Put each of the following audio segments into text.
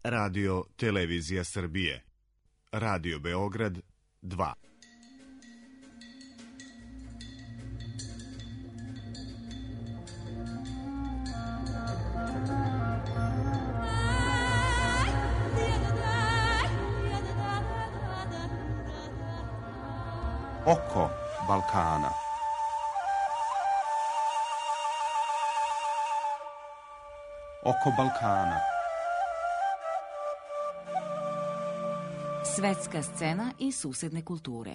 Radio Televizija Srbije. Radio Beograd 2. Oko Balkana. Oko Balkana. Svetska scena i susedne kulture.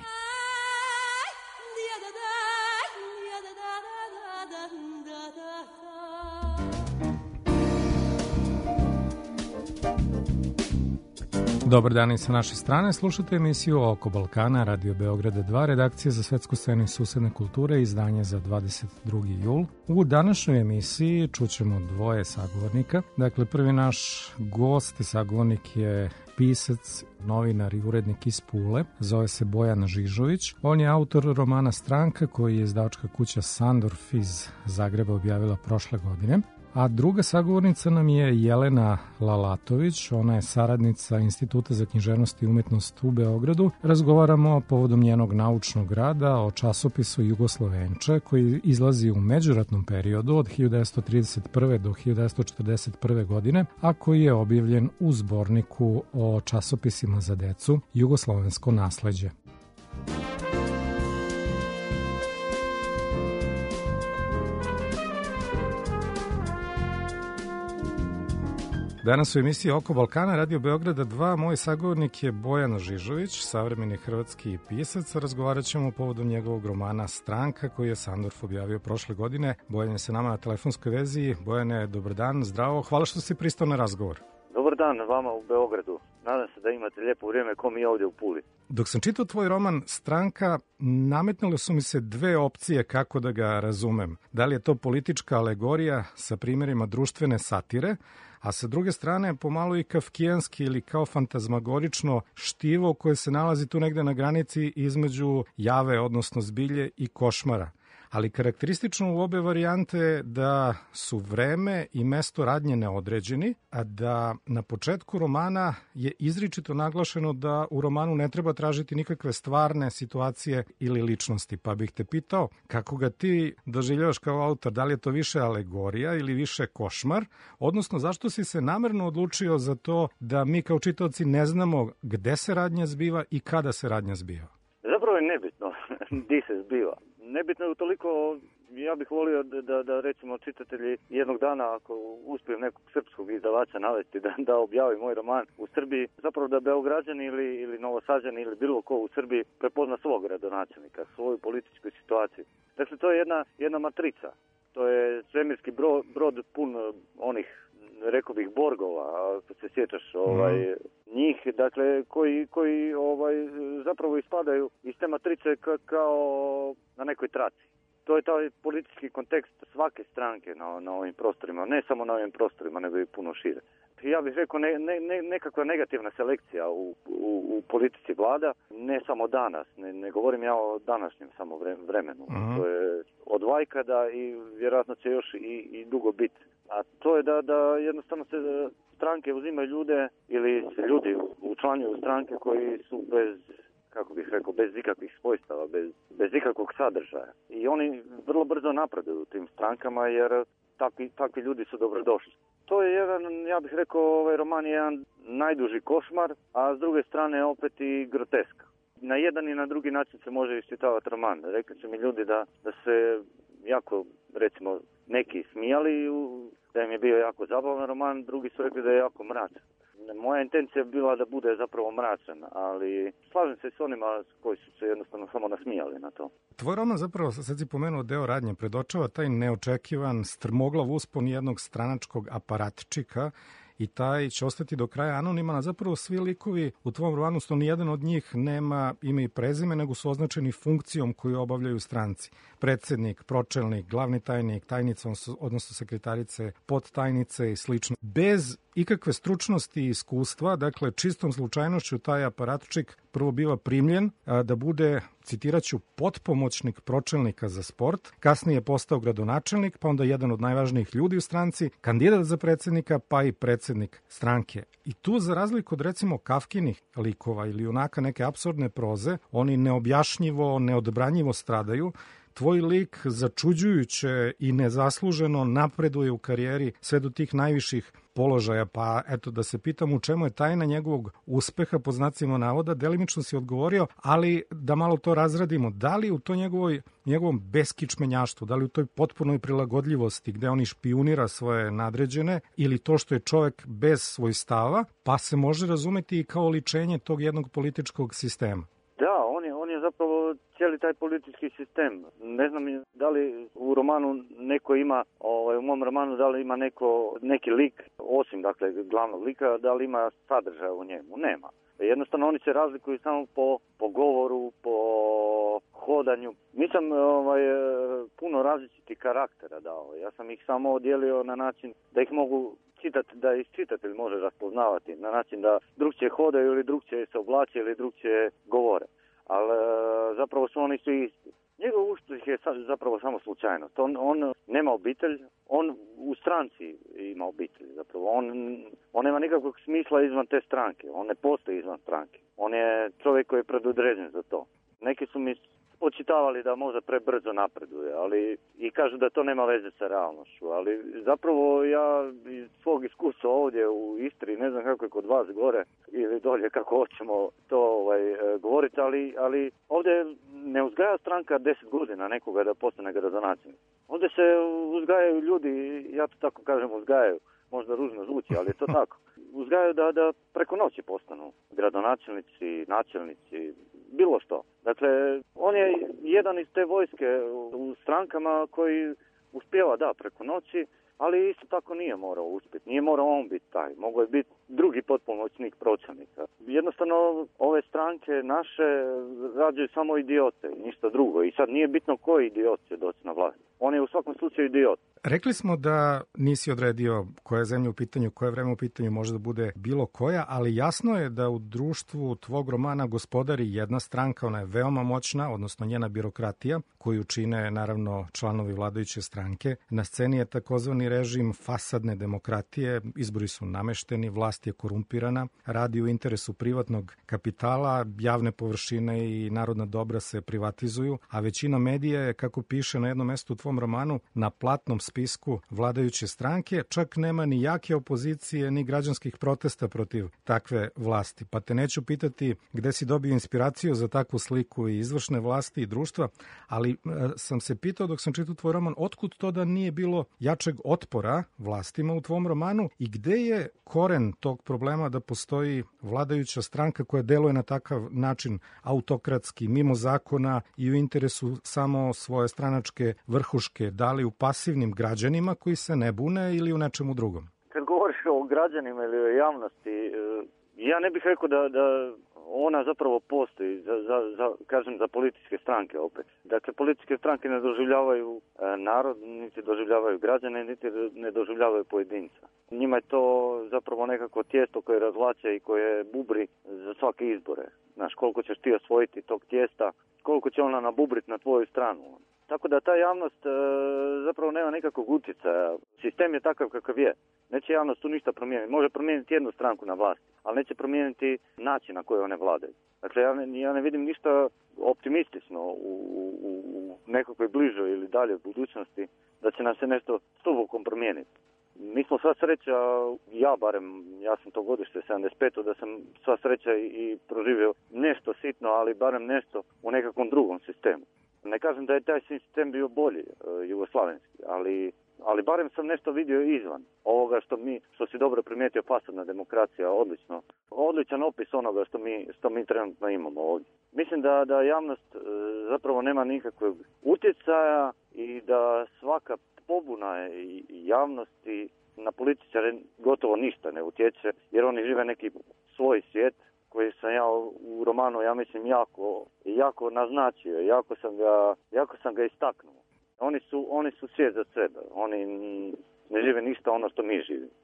Dobar dan i sa naše strane, slušate emisiju Oko Balkana, Radio Beograda 2, redakcija za svetsku scenu i susedne kulture, izdanje za 22. jul. U današnjoj emisiji čućemo dvoje sagovornika. Dakle, prvi naš gost i sagovornik je pisac, novinar i urednik iz Pule, zove se Bojan Žižović. On je autor romana Stranka, koji je izdavačka kuća Sandorf iz Zagreba objavila prošle godine. A druga sagovornica nam je Jelena Lalatović, ona je saradnica Instituta za književnost i umetnost u Beogradu. Razgovaramo povodom njenog naučnog rada o časopisu Jugoslovenče, koji izlazi u međuratnom periodu od 1931. do 1941. godine, a koji je objavljen u zborniku o časopisima za decu Jugoslovensko nasleđe. Danas u emisiji Oko Balkana, Radio Beograda 2, moj sagovornik je Bojan Žižović, savremeni hrvatski pisac. Razgovarat ćemo povodom njegovog romana Stranka, koji je Sandorf objavio prošle godine. Bojan je sa nama na telefonskoj vezi. Bojane, dobar dan, zdravo. Hvala što si pristao na razgovor. Dobar dan vama u Beogradu. Nadam se da imate lijepo vrijeme ko mi ovdje u Puli. Dok sam čitao tvoj roman Stranka, nametnule su mi se dve opcije kako da ga razumem. Da li je to politička alegorija sa primjerima društvene satire, a sa druge strane pomalo i kafkijanski ili kao fantazmagorično štivo koje se nalazi tu negde na granici između jave, odnosno zbilje, i košmara. Ali karakteristično u obe varijante je da su vreme i mesto radnje neodređeni, a da na početku romana je izričito naglašeno da u romanu ne treba tražiti nikakve stvarne situacije ili ličnosti. Pa bih te pitao kako ga ti doživljavaš kao autor, da li je to više alegorija ili više košmar, odnosno zašto si se namerno odlučio za to da mi kao čitaoci ne znamo gde se radnja zbiva i kada se radnja zbiva? Zapravo je nebitno gdje se zbiva. Nebitno je utoliko, ja bih volio da recimo čitatelji jednog dana, ako uspijem nekog srpskog izdavača navesti da objavi moj roman u Srbiji, zapravo da Beograđani ili Novosađani ili bilo ko u Srbiji prepozna svog gradonačelnika, svoju političku situaciju. Dakle, to je jedna matrica. To je svemirski brod pun onih, rekao bih, borgova, ako se sjećaš njih, dakle, koji zapravo ispadaju iz te matrice kao na nekoj traci. To je taj politički kontekst svake stranke na ovim prostorima, ne samo na ovim prostorima, nego i puno šire. Ja bih rekao nekakva negativna selekcija u politici vlada, ne samo danas, ne govorim ja o današnjem samo vremenu. To je od vajkada i vjerojatno će još i dugo biti. A to je da jednostavno se stranke uzimaju ljude ili se ljudi učlanjuju stranke koji su bez ikakvih svojstava, bez ikakvog sadržaja. I oni vrlo brzo napreduju u tim strankama jer takvi ljudi su dobrodošli. To je jedan, ja bih rekao, ovaj roman je jedan najduži košmar, a s druge strane opet i groteska. Na jedan i na drugi način se može iščitavati roman. Rekli su mi ljudi da se jako, recimo, neki smijali, da im je bio jako zabavan roman, drugi su rekli da je jako mračan. Moja intencija je bila da bude zapravo mračan, ali slažem se s onima koji su se jednostavno samo nasmijali na to. Tvoj roman zapravo, sad si pomenuo deo radnje, predočava taj neočekivan strmoglav uspon jednog stranačkog aparatčika i taj će ostati do kraja anoniman, a zapravo svi likovi u tvom romanu, sto nijedan od njih nema ime i prezime, nego su označeni funkcijom koju obavljaju stranci. Predsednik, pročelnik, glavni tajnik, tajnica, odnosno sekretarice, podtajnice i slično. Bez ikakve stručnosti i iskustva, dakle čistom slučajnošću taj aparatčik prvo biva primljen da bude, citiraću, potpomoćnik pročelnika za sport, kasnije je postao gradonačelnik, pa onda jedan od najvažnijih ljudi u stranci, kandidat za predsjednika, pa i predsjednik stranke. I tu, za razliku od recimo Kafkinih likova ili junaka neke apsurdne proze, oni neobjašnjivo, neodbranjivo stradaju. Tvoj lik začuđujuće i nezasluženo napreduje u karijeri sve do tih najviših položaja, pa eto da se pitam u čemu je tajna njegovog uspeha, po znacima navoda, delimično si odgovorio, ali da malo to razradimo. Da li u to njegovom beskičmenjaštvu, da li u toj potpunoj prilagodljivosti gde on špijunira svoje nadređene, ili to što je čovek bez svojstava, pa se može razumeti i kao ličenje tog jednog političkog sistema? Da, on je zapravo cijeli taj politički sistem. Ne znam da li u romanu neko ima, u mom romanu da li ima neki lik, osim dakle glavnog lika, da li ima sadržaja u njemu. Nema. Jednostavno oni se razlikuju samo po govoru, po hodanju. Nisam puno različitih karaktera dao. Ja sam ih samo odijelio na način da ih mogu čitati, da ih čitatelj može raspoznavati na način da drugčije hodaju ili drugčije se oblače ili drugčije govore. Ali zapravo su oni svi isti. Njegov uspjeh je zapravo samo slučajnost. On nema obitelj, on u stranci ima obitelj zapravo. On nema nikakvog smisla izvan te stranke. On ne postoji izvan stranke. On je čovjek koji je predodređen za to. Neki su mi očitavali da možda prebrzo napreduje, ali i kažu da to nema veze sa realnošću, ali zapravo ja iz svog iskustva ovdje u Istri, ne znam kako je kod vas gore ili dolje, kako hoćemo to govoriti, ali ovdje ne uzgaja stranka 10 godina nekoga da postane gradonačelnik. Ovdje se uzgajaju ljudi, ja to tako kažem, uzgajaju, možda ružno zvuči, ali je to tako. Uzgajaju da preko noći postanu gradonačelnici, načelnici, bilo što. Dakle, on je jedan iz te vojske u strankama koji uspijeva, da, preko noći, ali isto tako nije morao uspjeti. Nije morao on biti taj. Mogao je biti drugi potpomoćnik pročelnika. Jednostavno, ove stranke naše rađaju samo idiote, ništa drugo. I sad nije bitno koji idiot će doći na vlast. On je u svakom slučaju idiot. Rekli smo da nisi odredio koja je zemlja u pitanju, koje vreme u pitanju, može da bude bilo koja, ali jasno je da u društvu tvog romana gospodari jedna stranka, ona je veoma moćna, odnosno njena birokratija, koju čine naravno članovi vladajuće stranke. Na sceni je takozvani režim fasadne demokratije, izbori su namešteni, vlast je korumpirana, radi u interesu privatnog kapitala, javne površine i narodna dobra se privatizuju, a većina medija je, kako piše na jednom mestu u tvom romanu, na platnom spisku vladajuće stranke, čak nema ni jake opozicije, ni građanskih protesta protiv takve vlasti. Pa te neću pitati gde si dobio inspiraciju za takvu sliku i izvršne vlasti i društva, ali sam se pitao dok sam čitao tvoj roman, otkud to da nije bilo jačeg otpora vlastima u tvom romanu i gde je koren tog problema da postoji vladajuća stranka koja deluje na takav način autokratski, mimo zakona i u interesu samo svoje stranačke vrhuške, da li u pasivnim građanima koji se ne bune ili u nečemu drugom? Kad govoriš o građanima ili o javnosti, ja ne bih rekao da ona zapravo postoji za političke stranke opet. Dakle, političke stranke ne doživljavaju narod, niti doživljavaju građane, niti ne doživljavaju pojedinca. Njima je to zapravo nekako tijesto koje razvlače i koje bubri za svake izbore. Znaš, koliko ćeš ti osvojiti tog tijesta, koliko će ona nabubriti na tvoju stranu. Tako da ta javnost zapravo nema nekakvog utjecaja. Sistem je takav kakav je. Neće javnost tu ništa promijeniti. Može promijeniti jednu stranku na vlasti, ali neće promijeniti način na koji one vladaju. Dakle, ja ne vidim ništa optimistično u nekakvoj bližoj ili dalje budućnosti da će nam se nešto stubokom promijeniti. Mi smo sva sreća, ja sam to godište 75. da sam sva sreća i proživio nešto sitno, ali barem nešto u nekakvom drugom sistemu. Ne kažem da je taj sistem bio bolji, jugoslavenski, ali barem sam nešto vidio izvan ovoga što si dobro primijetio, fasadna demokracija, odlično. Odličan opis onoga što mi trenutno imamo ovdje. Mislim da javnost zapravo nema nikakvog utjecaja i da svaka pobuna javnosti na političare gotovo ništa ne utječe, jer oni žive neki svoj svijet koji sam ja u romanu, ja mislim, jako naznačio, jako sam ga istaknuo. Oni su svijet za sebe, oni ne žive ništa ono što mi živimo.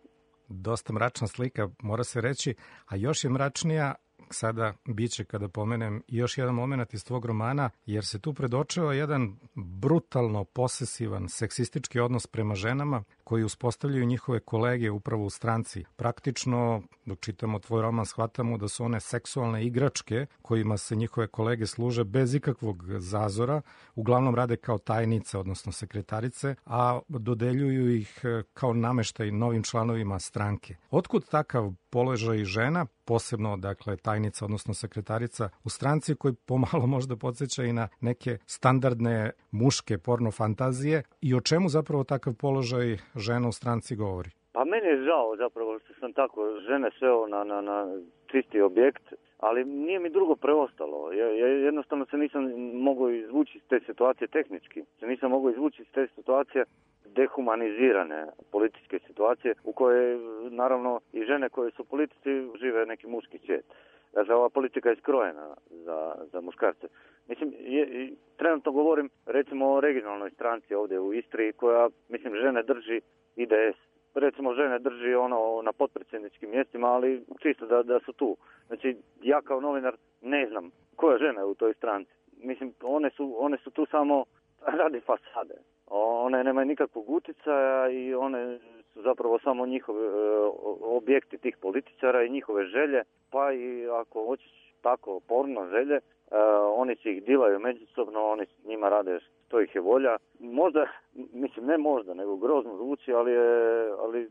dosta mračna slika, mora se reći, a još je mračnija sada biće kada pomenem još jedan moment iz tvog romana, jer se tu predočava jedan brutalno posesivan, seksistički odnos prema ženama koji uspostavljaju njihove kolege upravo u stranci. Praktično, dok čitamo tvoj roman, shvatamo da su one seksualne igračke kojima se njihove kolege služe bez ikakvog zazora, uglavnom rade kao tajnice, odnosno sekretarice, a dodeljuju ih kao nameštaj novim članovima stranke. Otkud takav položaj žena, posebno dakle tajnica, odnosno sekretarica u stranci, koji pomalo možda podsjeća i na neke standardne muške porno fantazije, i o čemu zapravo takav položaj žena u stranci govori? Pa meni je žao zapravo što sam tako žene sveo na čisti objekt, ali nije mi drugo preostalo. Ja jednostavno se nisam mogao izvući iz te situacije tehnički. Se nisam mogao izvući iz te situacije dehumanizirane političke situacije u kojoj naravno i žene koje su politici žive neki muški svijet. Dakle, ova politika je skrojena za muškarce. Mislim, trenutno govorim recimo o regionalnoj stranci ovdje u Istri koja, mislim, žene drži IDS. Recimo, žene drži na potpredsjedničkim mjestima, ali čisto da su tu. Znači, ja kao novinar ne znam koja žena je u toj stranci. Mislim, one su tu samo radi fasade. One nemaju nikakvog utjecaja i one su zapravo samo njihovi objekti tih političara i njihove želje, pa i ako hoćeš tako porno želje, oni se ih dilaju međusobno, oni s njima rade što ih je volja. Možda, mislim ne možda, nego grozno zvuči, ali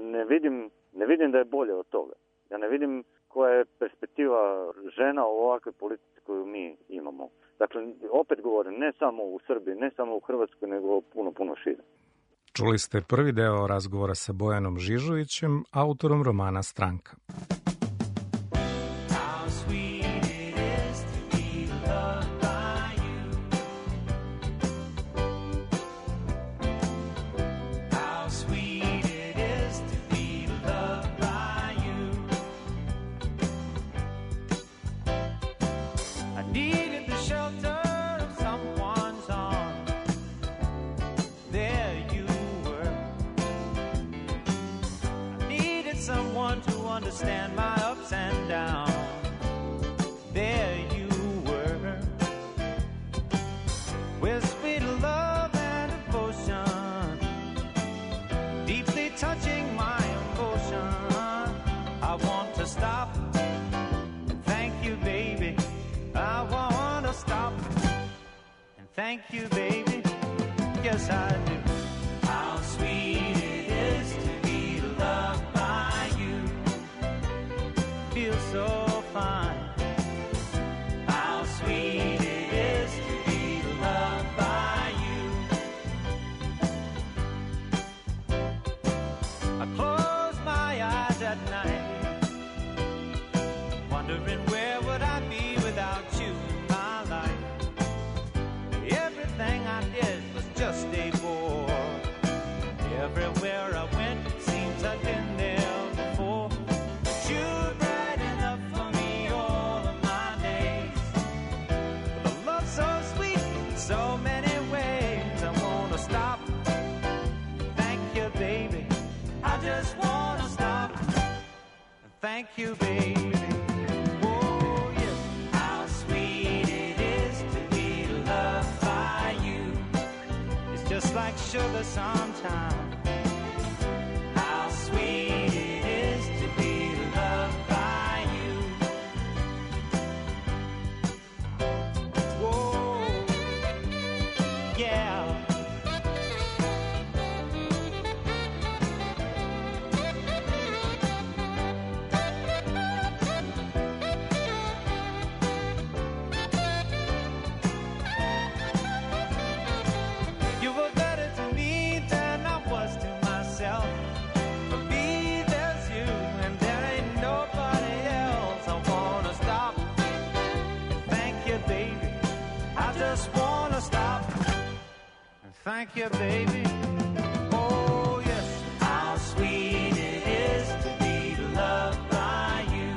ne vidim da je bolje od toga. Ja ne vidim koja je perspektiva žena u ovakve politici koju mi imamo. Dakle, opet govorim, ne samo u Srbiji, ne samo u Hrvatskoj, nego puno šire. Čuli ste prvi deo razgovora sa Bojanom Žižovićem, autorom romana Stranka. Understand my ups and downs. There you were, with sweet love and devotion, deeply touching my emotion. I want to stop and thank you, baby. I want to stop and thank you, baby. Yes, I do. How sweet it is to be loved by you. Feels so fine. How sweet it is to be loved by you. I close my eyes at night, wondering where would I be without you in my life. Everything I did was just a bore. Everywhere I went, it seems I've been there before. But you're bright enough for me all of my days. With a love so sweet in so many ways, I wanna stop. Thank you, baby. I just wanna stop. Thank you, baby. Oh, yes. How sweet it is to be loved by you. It's just like sugar sometimes. How sweet it is to be loved by you. Whoa, yeah. You were better to me than I was to myself. For me, there's you, and there ain't nobody else. I wanna stop and thank you, baby. I just wanna stop and thank you, baby. Oh, yes. How sweet it is to be loved by you.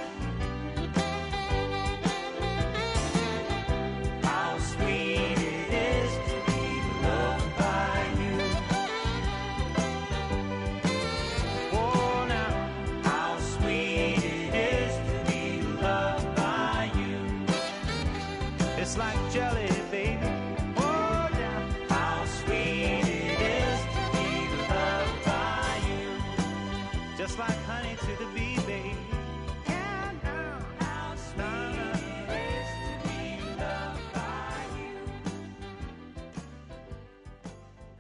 How sweet it is to be loved by you. Oh,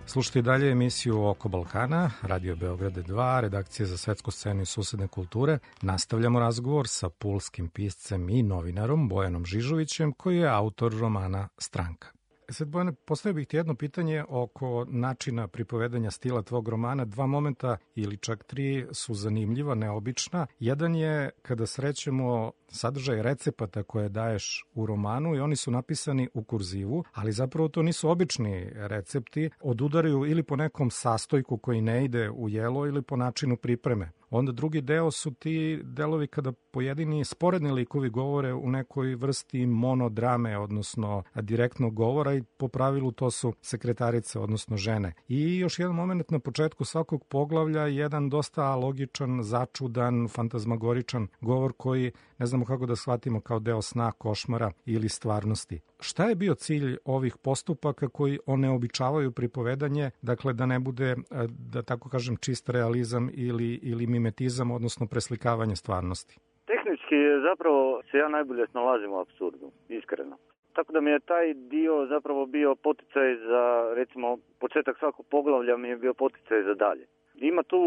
Slušajte i dalje emisiju Oko Balkana, Radio Beograde 2, redakcija za svetsku scenu i susedne kulture. Nastavljamo razgovor sa pulskim piscem i novinarom Bojanom Žižovićem, koji je autor romana Stranka. Sad, Bojane, postavio bih ti jedno pitanje oko načina pripovedanja stila tvog romana. Dva momenta ili čak tri su zanimljiva, neobična. Jedan je kada srećemo sadržaj recepata koje daješ u romanu i oni su napisani u kurzivu, ali zapravo to nisu obični recepti, odudaraju ili po nekom sastojku koji ne ide u jelo ili po načinu pripreme. Onda drugi deo su ti delovi kada pojedini sporedni likovi govore u nekoj vrsti monodrame, odnosno direktnog govora i po pravilu to su sekretarice, odnosno žene. I još jedan moment na početku svakog poglavlja, jedan dosta logičan, začudan, fantazmagoričan govor koji ne znamo kako da shvatimo kao deo sna, košmara ili stvarnosti. Šta je bio cilj ovih postupaka koji oneobičavaju pripovedanje, dakle da ne bude, da tako kažem, čist realizam ili mimetizam, odnosno preslikavanje stvarnosti? Tehnički zapravo se ja najbolje snalazim u apsurdu, iskreno. Tako da mi je taj dio zapravo bio poticaj za, recimo, početak svakog poglavlja mi je bio poticaj za dalje. Ima tu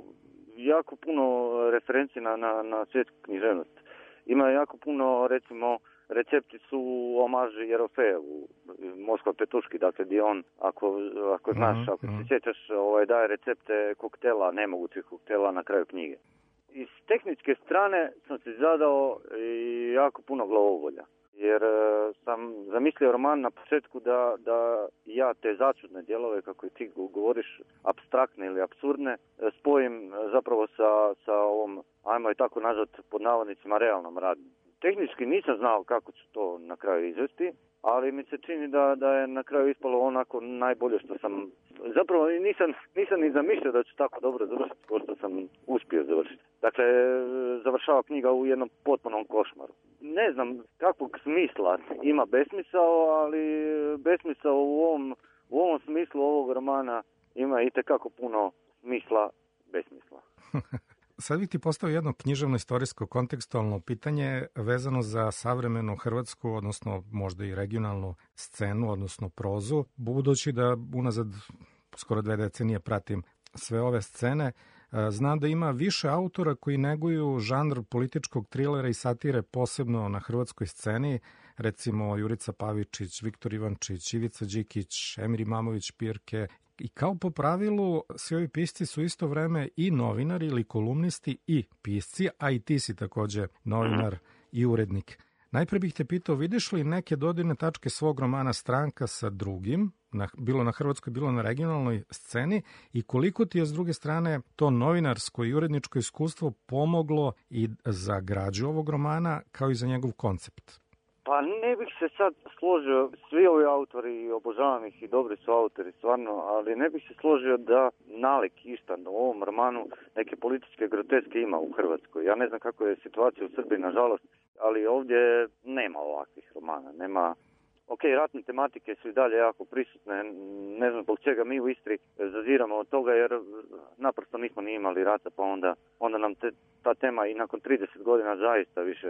jako puno referenci na svjetsku književnost. Ima jako puno, recimo, recepti su omaži Jerofejevu, Moskva Petuški, dakle gdje on, ako znaš, ako se sjećaš, daje recepte koktela, nemogućih koktela na kraju knjige. Iz tehničke strane sam si zadao i jako puno glavobolja, jer sam zamislio roman na početku da ja te začudne dijelove, kako ti govoriš, apstraktne ili apsurdne, spojim zapravo sa ovom, ajmo je tako nazvat, pod navodnicima, realnom radnjom. Tehnički nisam znao kako ću to na kraju izvesti, ali mi se čini da je na kraju ispalo onako najbolje što sam... Zapravo nisam ni zamislio da ću tako dobro završiti kao što sam uspio završiti. Dakle, završava knjiga u jednom potpunom košmaru. Ne znam kakvog smisla ima besmisao, ali besmisao u ovom smislu ovog romana ima itekako puno smisla besmisla. Sad bih ti postavio jedno književno-istorijsko kontekstualno pitanje vezano za savremenu hrvatsku, odnosno možda i regionalnu scenu, odnosno prozu. Budući da unazad skoro 2 decenije pratim sve ove scene, znam da ima više autora koji neguju žanr političkog trilera i satire posebno na hrvatskoj sceni, recimo Jurica Pavičić, Viktor Ivančić, Ivica Đikić, Emir Imamović Pirke. I kao po pravilu, svi ovi pisci su isto vreme i novinari ili kolumnisti i pisci, a i ti si takođe novinar i urednik. Najpre bih te pitao, vidiš li neke dodirne tačke svog romana Stranka sa drugim, bilo na hrvatskoj, bilo na regionalnoj sceni, i koliko ti je s druge strane to novinarsko i uredničko iskustvo pomoglo i za građu ovog romana, kao i za njegov koncept? Pa ne bih se sad složio, svi ovi autori, obožavam ih i dobri su autori stvarno, ali ne bih se složio da nalik išta u ovom romanu neke političke groteske ima u Hrvatskoj. Ja ne znam kako je situacija u Srbiji, nažalost, ali ovdje nema ovakvih romana, nema... Ok, ratne tematike su i dalje jako prisutne, ne znam zbog čega mi u Istri zaziramo od toga, jer naprosto nismo ni imali rata, pa onda nam ta tema i nakon 30 godina zaista više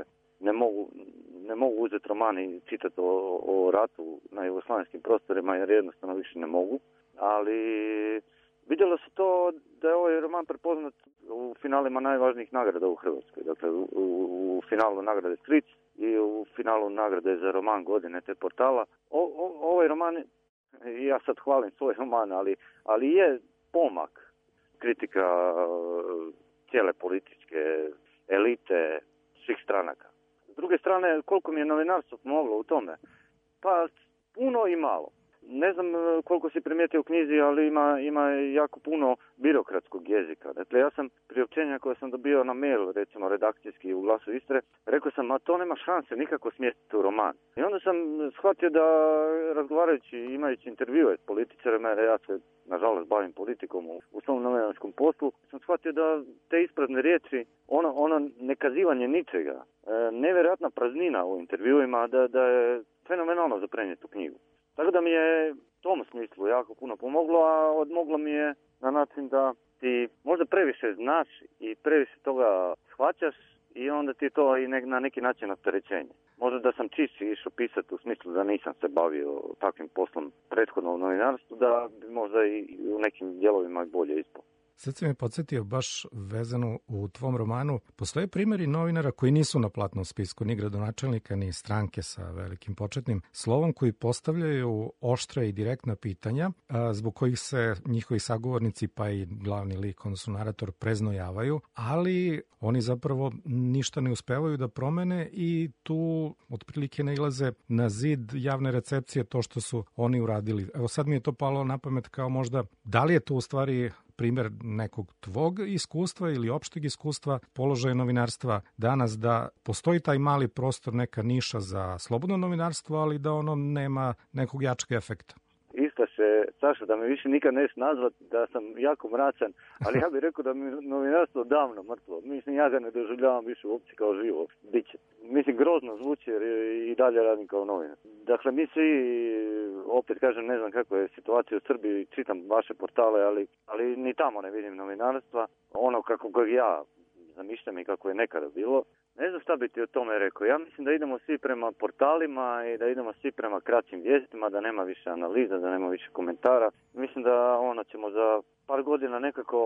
ne mogu uzeti roman i čitati o ratu na jugoslavenskim prostorima, jer jednostavno više ne mogu. Ali vidjelo se to da je ovaj roman prepoznat u finalima najvažnijih nagrada u Hrvatskoj. Dakle, u finalu nagrade Stric i u finalu nagrade za roman godine te portala. Ovaj roman, ja sad hvalim svoj roman, ali je pomak kritika cijele političke elite svih stranaka. S druge strane, koliko mi je novinarstvo pomoglo u tome? Pa puno i malo. Ne znam koliko si primijetio u knjizi, ali ima jako puno birokratskog jezika. Dakle, ja sam priopćenja koje sam dobio na mail, recimo redakcijski u Glasu Istre, rekao sam, a to nema šanse nikako smjestiti u roman. I onda sam shvatio da, razgovarajući, imajući intervjue s političarima, jer ja se nažalost bavim politikom u svom novinarskom poslu, sam shvatio da te isprazne riječi, ono nekazivanje ničega, nevjerojatna praznina u intervjuima, da je fenomenalno za prenijeti u knjigu. Tako da mi je u tom smislu jako puno pomoglo, a odmoglo mi je na način da ti možda previše znaš i previše toga shvaćaš i onda ti je to i na neki način opterećenje. Možda da sam čišći išao pisati u smislu da nisam se bavio takvim poslom prethodno u novinarstvu, da bi možda i u nekim dijelovima bolje ispao. Sad si me podsjetio baš vezano u tvom romanu. Postoje primjeri novinara koji nisu na platnom spisku, ni gradonačelnika, ni stranke sa velikim početnim slovom, koji postavljaju oštra i direktna pitanja, zbog kojih se njihovi sagovornici, pa i glavni lik, odnosno narator, preznojavaju, ali oni zapravo ništa ne uspevaju da promene i tu otprilike nailaze na zid javne recepcije to što su oni uradili. Evo sad mi je to palo na pamet kao možda, da li je to u stvari primjer nekog tvog iskustva ili opšteg iskustva položaja novinarstva danas, da postoji taj mali prostor, neka niša za slobodno novinarstvo, ali da ono nema nekog jačeg efekta? Isto se, Saša, da me više nikad neš nazvat, da sam jako mračan, ali ja bih rekao da mi novinarstvo davno mrtvo. Mislim, ja ga ne doživljavam više uopće kao živo biće. Mislim, grozno zvuči jer i dalje radim kao novinar. Dakle, mi svi, opet kažem, ne znam kako je situacija u Srbiji, čitam vaše portale, ali ni tamo ne vidim novinarstva. Ono kako ga ja zamišljam i kako je nekada bilo. Ne znam šta bi ti o tome rekao. Ja mislim da idemo svi prema portalima i da idemo svi prema kraćim vijestima, da nema više analiza, da nema više komentara. Mislim da ćemo za par godina nekako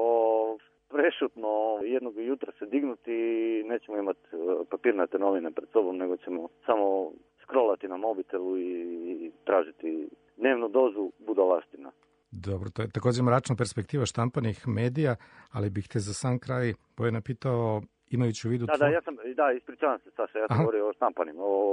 prešutno jednog jutra se dignuti i nećemo imati papirnate novine pred sobom, nego ćemo samo scrollati na mobitelu i tražiti dnevnu dozu budalaština. Dobro, to je također mračna perspektiva štampanih medija, ali bih te za sam kraj Bojana pitao, imajući u vidu... Ispričavam se, Saša, ja sam govorio o štampanim,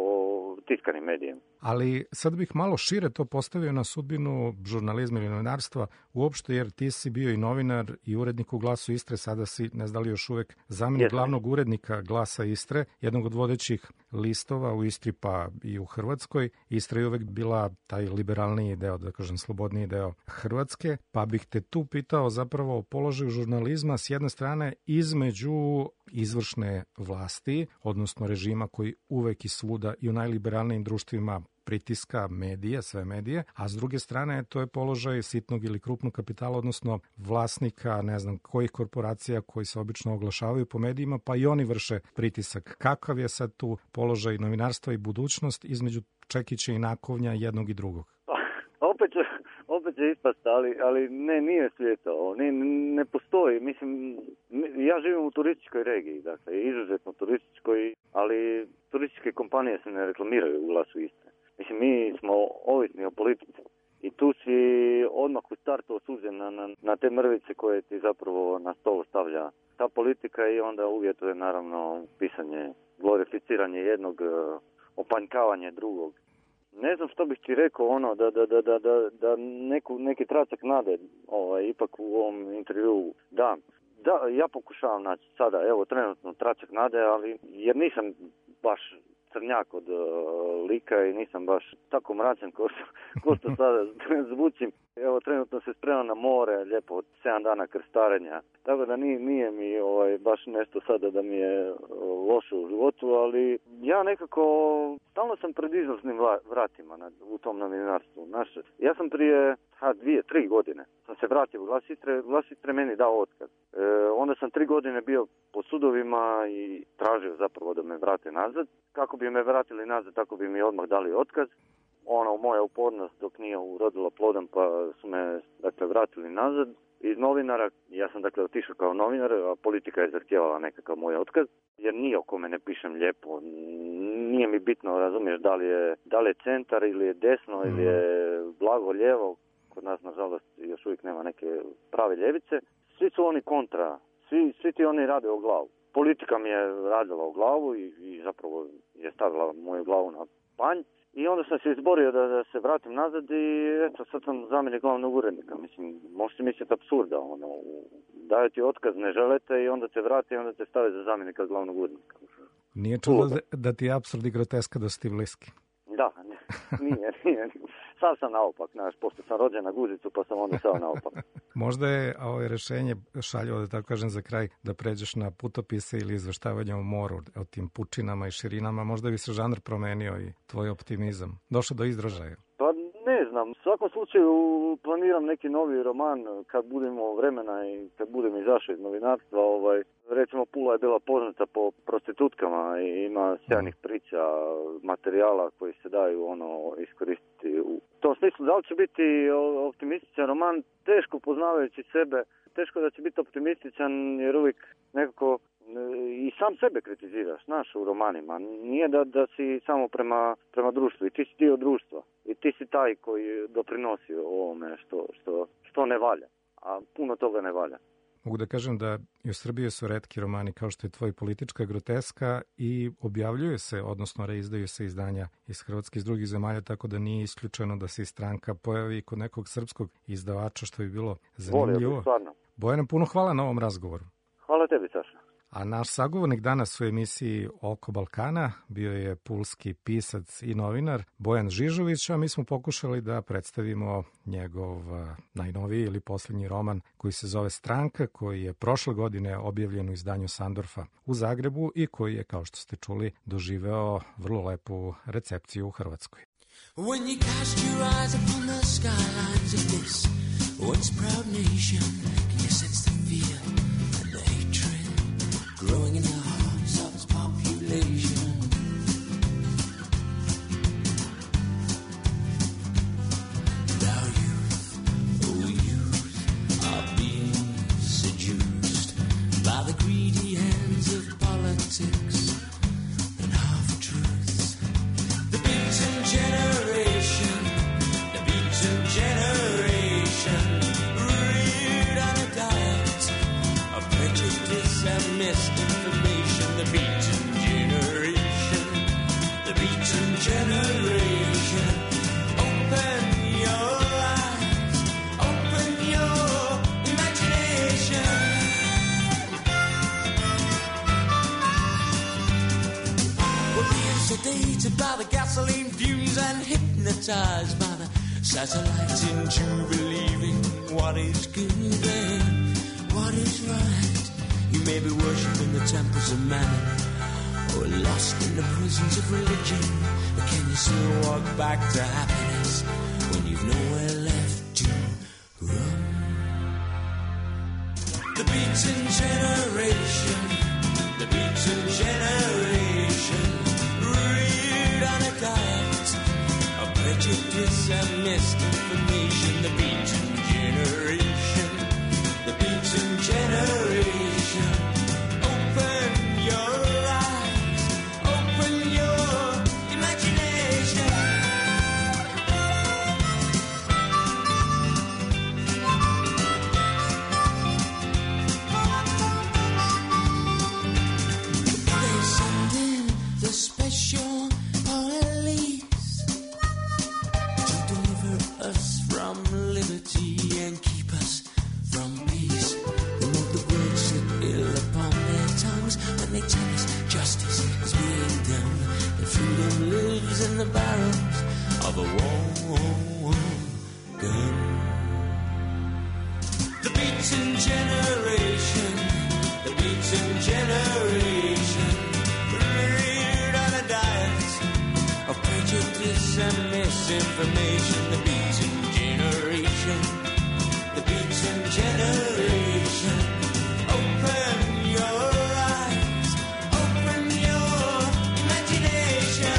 o tiskanim medijima. Ali sad bih malo šire to postavio na sudbinu žurnalizma ili novinarstva uopšte, jer ti si bio i novinar i urednik u Glasu Istre, sada si, ne znam da li još uvek, zamjenik glavnog urednika Glasa Istre, jednog od vodećih listova u Istri pa i u Hrvatskoj. Istra je uvek bila taj liberalniji deo, da kažem slobodniji deo Hrvatske, pa bih te tu pitao zapravo o položaju žurnalizma s jedne strane između izvršne vlasti, odnosno režima koji uvek i svuda i u najliberalnijim društvima pritiska medije, sve medije, a s druge strane to je položaj sitnog ili krupnog kapitala, odnosno vlasnika, ne znam kojih korporacija koji se obično oglašavaju po medijima, pa i oni vrše pritisak. Kakav je sad tu položaj novinarstva i budućnost između čekića i nakovnja jednog i drugog? Opet će ispast, ali nije svijet ovo, ne postoji. Mislim, ja živim u turističkoj regiji, dakle, izuzetno turističkoj, ali turističke kompanije se ne reklamiraju u Glasu Istre. Mislim, mi smo ovisni o politici i tu si odmah u startu osuđen na te mrvice koje ti zapravo na stolu stavlja ta politika i onda uvjetuje naravno pisanje, glorificiranje jednog, opanjkavanje drugog. Ne znam što bih ti rekao, da neki tracak nade ipak u ovom intervjuu dam. Da, ja pokušavam naći sada, evo trenutno tračak nade, ali jer nisam baš crnjak od lika i nisam baš tako mračan ko što sada zvučim. Evo trenutno se spremam na more, lijepo od 7 dana krstarenja. Tako da nije mi baš nešto sada da mi je loše u životu, ali ja nekako stalno sam pred izlaznim vratima u tom novinarstvu. Ja sam prije 2-3 godine sam se vratio u Glas Istre meni dao otkaz. Onda sam 3 godine bio po sudovima i tražio zapravo da me vrate nazad. Kako bi me vratili nazad, tako bi mi odmah dali otkaz. Moja upornost dok nije urodila plodom, pa su me vratili nazad iz novinara. Ja sam otišao kao novinar, a politika je zahtijevala nekakav moj otkaz, jer nije o kome ne pišem lijepo. Nije mi bitno, razumiješ, da li je centar ili je desno ili je blago lijevo. Kod nas, nažalost, još uvijek nema neke prave ljevice. Svi su oni kontra, svi ti oni rade o glavu. Politika mi je radila o glavu i zapravo je stavila moju glavu na panj. I onda sam se izborio da se vratim nazad i eto, sad sam zamjenik glavnog urednika. Mislim, možete misliti apsurda, daju ti otkaz, ne želite i onda te vrati i onda te stave za zamjenika glavnog urednika. Nije čudo da ti je apsurd i groteska da su ti bliski. Da, nije. Sad sam naopak, pošto sam rođen na guzicu, pa sam onda sad naopak. Možda je ovo rešenje šaljivo, da tako kažem za kraj, da pređeš na putopise ili izveštavanje u moru o tim pučinama i širinama. Možda bi se žanr promenio i tvoj optimizam došao do izražaja. Pa ne znam. znam. U svakom slučaju planiram neki novi roman kad budemo vremena i kad budem izašao iz novinarstva. Recimo Pula je bila poznata po prostitutkama i ima sjajnih priča, materijala koji se daju iskoristiti. U tom smislu, da li će biti optimističan roman, teško poznavajući sebe, teško da će biti optimističan jer uvijek nekako i sam sebe kritiziraš, znaš, u romanima. Nije da si samo prema društvu i ti si dio društva i ti si taj koji doprinosi ovome što ne valja, a puno toga ne valja. Mogu da kažem da i u Srbiji su retki romani kao što je tvoj Politička groteska i objavljuje se, odnosno reizdaju se izdanja iz Hrvatske, iz drugih zemalja, tako da nije isključeno da se i stranka pojavi kod nekog srpskog izdavača, što bi bilo zanimljivo. Volio, stvarno. Bojane, puno hvala na ovom razgovoru. Hvala tebi, Saša. A naš sagovornik danas u emisiji Oko Balkana bio je pulski pisac i novinar Bojan Žižović, a mi smo pokušali da predstavimo njegov najnoviji ili posljednji roman koji se zove Stranka, koji je prošle godine objavljen u izdanju Sandorfa u Zagrebu i koji je, kao što ste čuli, doživeo vrlo lepu recepciju u Hrvatskoj. When you cast your eyes upon the skylines of this once proud nation, can you sense the fear and the hatred growing in the hearts of its population? And our youth are being seduced by the greedy hands of politics and half-truths. The beaten generation, reared on a diet of prejudice and misinformation. The beaten generation, open your eyes, open your imagination. We're being sedated by the gasoline fumes and hypnotized by the satellites into believing what is good and what is right. You may be worshipping the temples of man or lost in the prisons of religion, but can you still walk back to happiness when you've nowhere left to run? The beaten generation, reared on a diet of prejudice and misinformation. The beaten generation, open your eyes, open your imagination. They send in the special police to deliver us from liberty and keep us from peace. Remove the words that ill upon their tongues when they tell us justice is being done. The freedom lives in the barrels of a war gun. The beaten generation, reared on a diet of prejudice and misinformation. The beaten generation, open your eyes, open your imagination.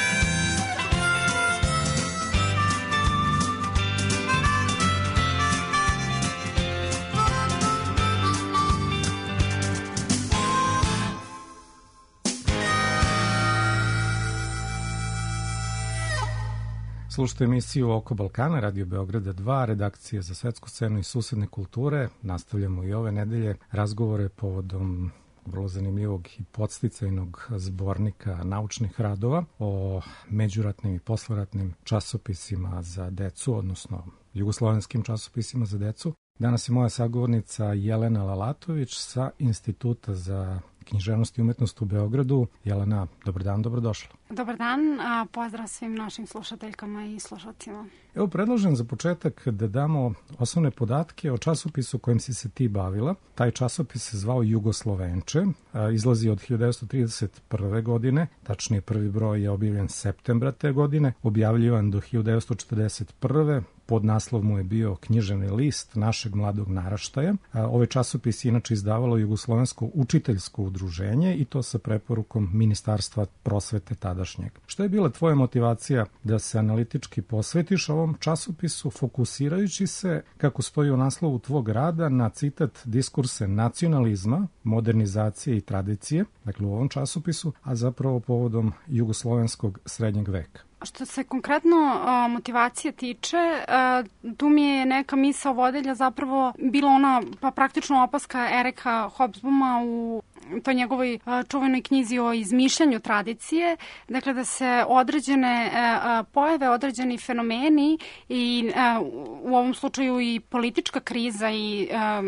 Slušajte emisiju Oko Balkana, Radio Beograda 2, redakcije za svetsku scenu i susedne kulture. Nastavljamo i ove nedelje razgovore povodom vrlo zanimljivog i podsticajnog zbornika naučnih radova o međuratnim i posleratnim časopisima za decu, odnosno jugoslovenskim časopisima za decu. Danas je moja sagovornica Jelena Lalatović sa Instituta za književnosti i umetnosti u Beogradu. Jelena, dobar dan, dobrodošla. Dobar dan, pozdrav svim našim slušateljkama i slušalcima. Evo, predlažem za početak da damo osnovne podatke o časopisu kojim si se ti bavila. Taj časopis se zvao Jugoslovenče, izlazi od 1931. godine, tačnije prvi broj je objavljen septembra te godine, objavljivan do 1941. Pod naslov mu je bio Književni list našeg mladog naraštaja. Ovaj časopis je inače izdavalo Jugoslovensko učiteljsko udruženje i to sa preporukom Ministarstva prosvete tadašnjeg. Šta je bila tvoja motivacija da se analitički posvetiš ovom časopisu, fokusirajući se, kako stoji u naslovu tvog rada, na citat diskurse nacionalizma, modernizacije i tradicije, dakle u ovom časopisu, a zapravo povodom jugoslovenskog srednjeg veka? Što se konkretno motivacije tiče, tu mi je neka misao vodilja zapravo bila ona pa praktično opaska Erika Hobsbawma u toj njegovoj čuvenoj knjizi o izmišljanju tradicije, dakle da se određene pojave, određeni fenomeni i u ovom slučaju i politička kriza i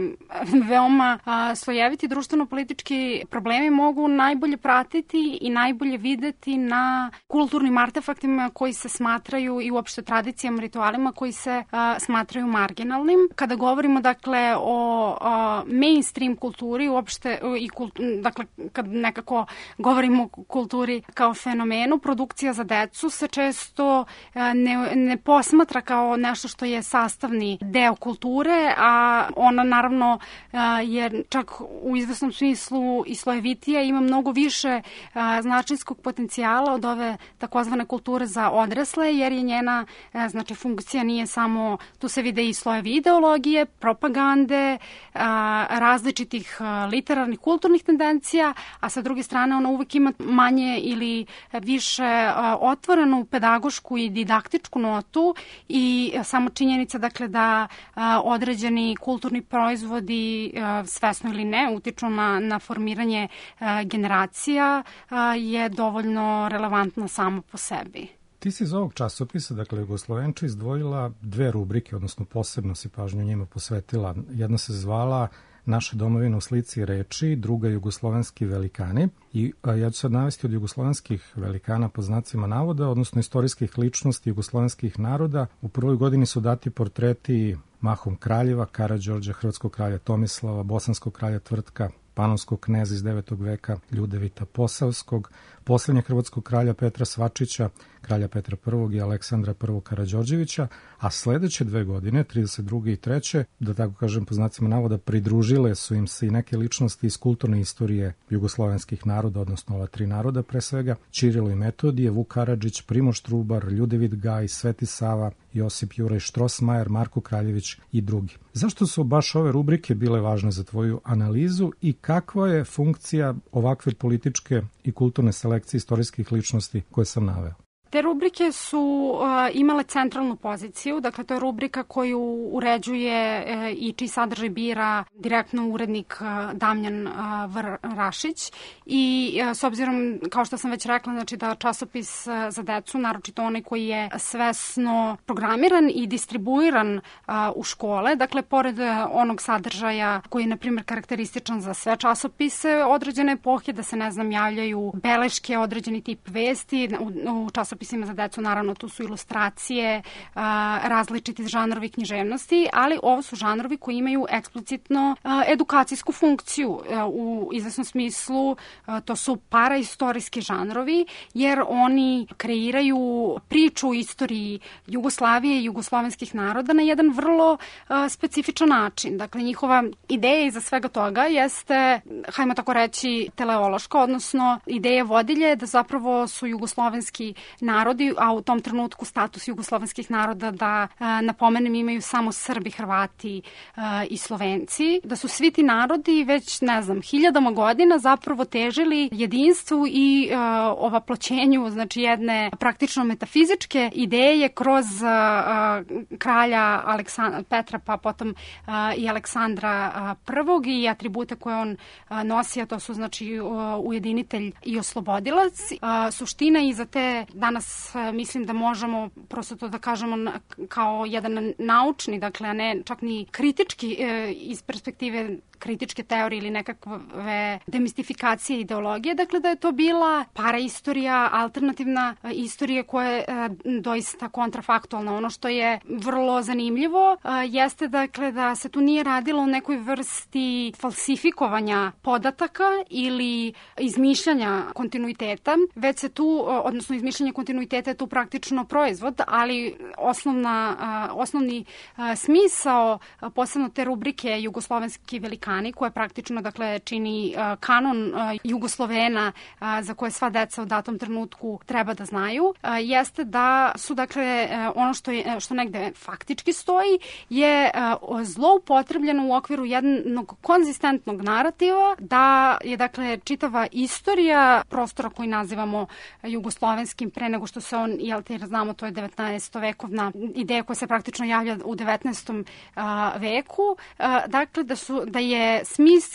veoma slojeviti društveno-politički problemi mogu najbolje pratiti i najbolje videti na kulturnim artefaktima koji se smatraju i uopšte tradicijama, ritualima koji se smatraju marginalnim. Kada govorimo dakle o mainstream kulturi uopšte i dakle, kad nekako govorimo o kulturi kao fenomenu, produkcija za decu se često ne posmatra kao nešto što je sastavni deo kulture, a ona naravno je čak u izvesnom smislu i slojevitija, ima mnogo više značinskog potencijala od ove takozvane kulture za odrasle, jer je njena funkcija nije samo, tu se vide i slojevi ideologije, propagande, različitih literarnih, kulturnih tendencija, a sa druge strane ona uvek ima manje ili više otvorenu pedagošku i didaktičku notu i samo činjenica dakle da određeni kulturni proizvodi svesno ili ne utiču na formiranje generacija je dovoljno relevantna samo po sebi. Ti si iz ovog časopisa, dakle Jugoslovenče, izdvojila dve rubrike, odnosno posebno si pažnju njima posvetila. Jedna se zvala Naše domovine u slici i reči, druga Jugoslovenski velikani. I ja ću sad navesti od jugoslovenskih velikana po znacima navoda, odnosno istorijskih ličnosti jugoslovenskih naroda. U prvoj godini su dati portreti mahom kraljeva, Karađorđa, hrvatskog kralja Tomislava, bosanskog kralja Tvrtka, panonskog kneza iz 9. veka Ljudevita Posavskog, poslednjeg hrvatskog kralja Petra Svačića, kralja Petra I i Aleksandra I Karađorđevića, a sledeće 2 godine, 32. i 3., da tako kažem po znacima navoda, pridružile su im se i neke ličnosti iz kulturne istorije jugoslovenskih naroda, odnosno ova 3 naroda pre svega, Ćirilo i Metodije, Vuk Karadžić, Primož Trubar, Ljudevit Gaj, Sveti Sava, Josip Juraj Štrosmajer, Marko Kraljević i drugi. Zašto su baš ove rubrike bile važne za tvoju analizu i kakva je funkcija ovakve političke i kulturne selekcije istorijskih ličnosti koje sam naveo? Te rubrike su imale centralnu poziciju, dakle to je rubrika koju uređuje i čiji sadržaj bira direktno urednik Damjan Rašić i s obzirom, kao što sam već rekla, znači da časopis za decu, naročito onaj koji je svesno programiran i distribuiran u škole, dakle pored onog sadržaja koji je na primjer karakterističan za sve časopise određene epohe, da se javljaju beleške, određeni tip vesti, u časopisima za decu, naravno, tu su ilustracije, različiti žanrovi književnosti, ali ovo su žanrovi koji imaju eksplicitno edukacijsku funkciju. U izvesnom smislu to su paraistorijski žanrovi, jer oni kreiraju priču o istoriji Jugoslavije i jugoslovenskih naroda na jedan vrlo specifičan način. Dakle, njihova ideja iza svega toga jeste, hajmo tako reći, teleološka, odnosno ideja vodilje da zapravo su jugoslovenski narodi, a u tom trenutku status jugoslovenskih naroda, da napomenem, imaju samo Srbi, Hrvati i Slovenci, da su svi ti narodi već, hiljadama godina zapravo težili jedinstvu i ovaploćenju, znači jedne praktično metafizičke ideje kroz kralja Petra, pa potom i Aleksandra I i atribute koje on nosi, a to su znači ujedinitelj i oslobodilac. Suština iza te, danas mislim da možemo prosto to da kažemo kao jedan naučni, dakle, a ne čak ni kritički iz perspektive kritičke teorije ili nekakve demistifikacije ideologije, dakle da je to bila paraistorija, alternativna istorija koja je doista kontrafaktualna. Ono što je vrlo zanimljivo jeste dakle da se tu nije radilo o nekoj vrsti falsifikovanja podataka ili izmišljanja kontinuiteta, već se tu, odnosno izmišljanje kontinuiteta je tu praktično proizvod, ali osnovni smisao posebno te rubrike Jugoslovenski velikani, koja praktično dakle čini kanon Jugoslovena za koje sva deca u datom trenutku treba da znaju, jeste da su dakle ono što negde faktički stoji je zloupotrebljeno u okviru jednog konzistentnog narativa, da je dakle čitava istorija prostora koji nazivamo jugoslovenskim pre nego što se on, jer znamo to je 19. vekovna ideja koja se praktično javlja u 19. veku, dakle da je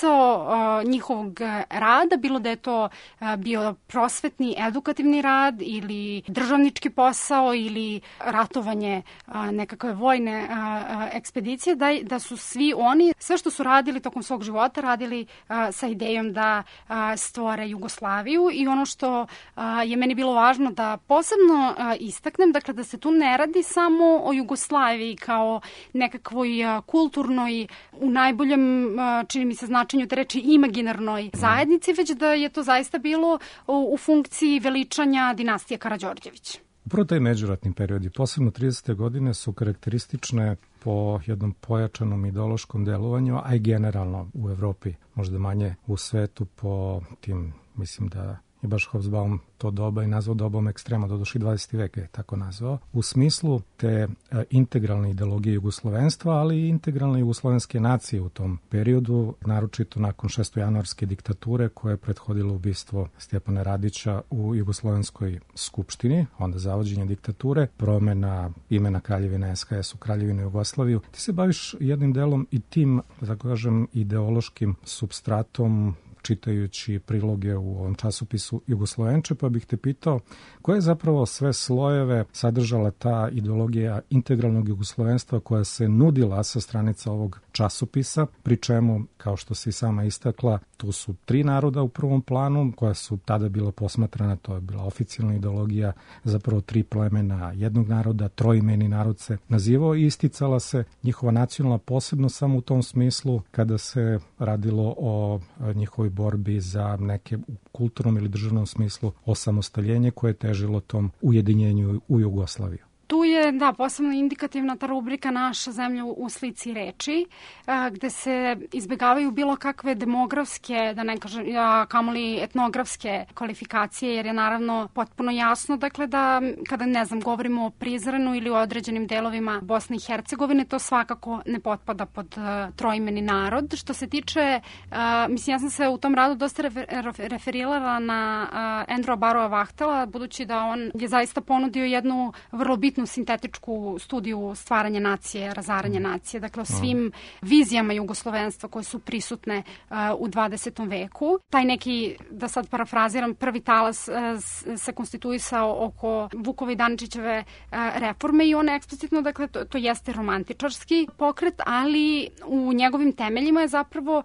smisao njihovog rada, bilo da je to bio prosvetni, edukativni rad ili državnički posao ili ratovanje nekakve vojne ekspedicije, da su svi oni, sve što su radili tokom svog života, radili sa idejom da stvore Jugoslaviju. I ono što je meni bilo važno da posebno istaknem, dakle da se tu ne radi samo o Jugoslaviji kao nekakvoj kulturnoj, u najboljem, čini mi se značenju te reči, imaginarnoj zajednici, već da je to zaista bilo u funkciji veličanja dinastije Karađorđević. Upravo taj međuratni period i posebno 30. godine su karakteristične po jednom pojačanom ideološkom delovanju, a i generalno u Evropi, možda manje u svetu, po tim, mislim da je baš Hobsbawm to doba i nazvao dobom ekstrema, doduše 20. veka je tako nazvao, u smislu te integralne ideologije jugoslovenstva, ali i integralne jugoslovenske nacije u tom periodu, naročito nakon šestojanuarske diktature koja je prethodila ubistvo Stjepana Radića u Jugoslovenskoj skupštini, onda zavođenje diktature, promena imena Kraljevine SHS u Kraljevinu Jugoslaviju. Ti se baviš jednim delom i tim, da kažem, ideološkim substratom, čitajući priloge u ovom časopisu Jugoslovenče, pa bih te pitao koje je zapravo sve slojeve sadržala ta ideologija integralnog jugoslovenstva koja se nudila sa stranica ovog časopisa, pri čemu, kao što si sama istakla, tu su 3 naroda u prvom planu, koja su tada bila posmatrana, to je bila oficijalna ideologija, zapravo 3 plemena jednog naroda, troimeni narod se nazivao i isticala se njihova nacionalna posebnost samo u tom smislu kada se radilo o njihovoj borbi za neke u kulturnom ili državnom smislu osamostaljenje koje je težilo tom ujedinjenju u Jugoslaviju. Tu je, da, posebno indikativna ta rubrika Naša zemlja u slici reči, gde se izbegavaju bilo kakve demografske, da ne kažem, kamoli etnografske kvalifikacije, jer je naravno potpuno jasno, dakle, da kada, ne znam, govorimo o Prizrenu ili o određenim delovima Bosne i Hercegovine, to svakako ne potpada pod troimeni narod. Što se tiče, mislim, ja sam se u tom radu dosta referirala na Andrewa Barrowa Wachtela, budući da on je zaista ponudio jednu vrlo bitnu sintetičku studiju stvaranja nacije, razaranja nacije, dakle o svim vizijama jugoslovenstva koje su prisutne u 20. veku. Taj neki, da sad parafraziram, prvi talas se konstituisao oko Vukove i Daničićeve reforme i on eksplicitno, dakle, to jeste romantičarski pokret, ali u njegovim temeljima je zapravo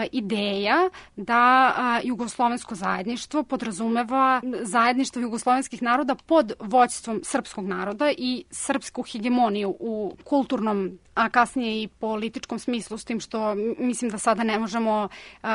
ideja da jugoslovensko zajedništvo podrazumeva zajedništvo jugoslovenskih naroda pod vođstvom srpskog naroda i srpsku hegemoniju u kulturnom, a kasnije i političkom smislu, s tim što mislim da sada ne možemo,